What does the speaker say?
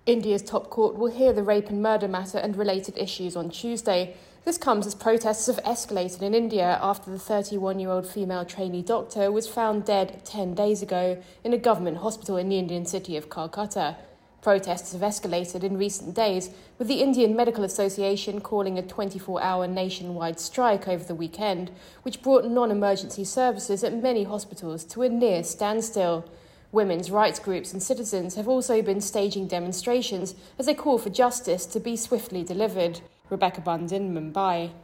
India's top court will hear the rape and murder matter and related issues on Tuesday. This comes as protests have escalated in India after the 31-year-old female trainee doctor was found dead 10 days ago in a government hospital in the Indian city of Calcutta. Protests have escalated in recent days, with the Indian Medical Association calling a 24-hour nationwide strike over the weekend, which brought non-emergency services at many hospitals to a near standstill. Women's rights groups and citizens have also been staging demonstrations as they call for justice to be swiftly delivered. Rebecca Bundin, Mumbai.